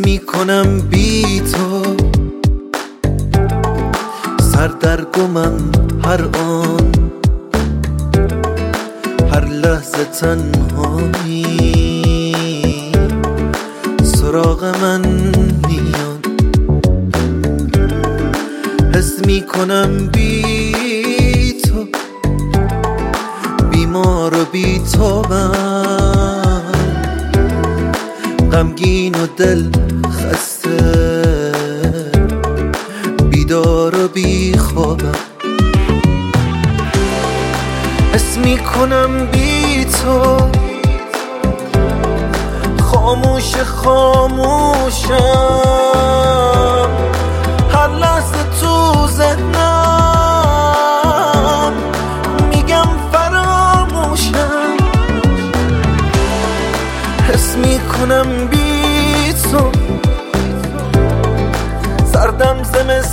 میکنم بی تو، سردرگمم هر آن، هر لحظه تنهایی سراغ من میاد. حس میکنم بی تو، بیمار و بی تو من، غمگین و دل خسته، بیدار و بی خوابم. حس میکنم بی تو، خاموش خاموشم، هر لحظه تو ذهنم میگم فراموشم. حس میکنم بی تو، سردم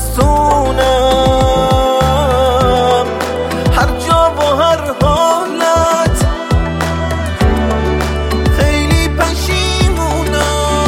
زمستونم، هر جا و هر حالت خیلی پشیمونم.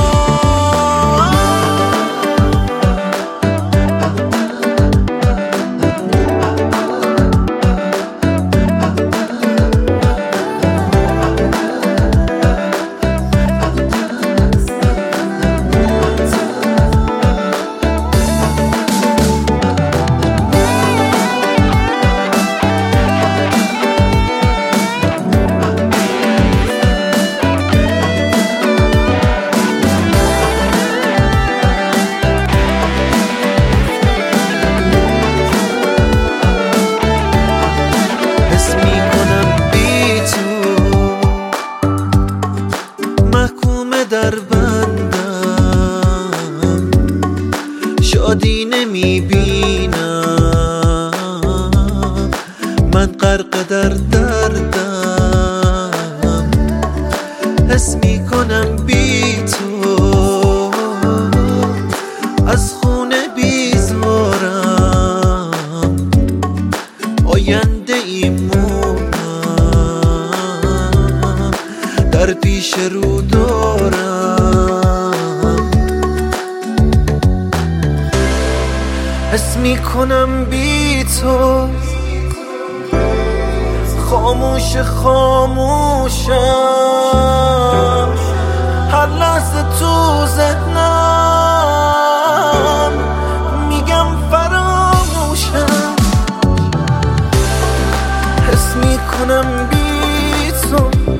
در بندم شادی نمیبینم، من غرق در دردم. حس میکنم بی تو، از خونه بیزارم، آینده ایمونم، در پیش رو دارم. حس میکنم بی تو، خاموش خاموشم، هر لحظه تو ذهنم میگم فراموشم. حس میکنم بی تو،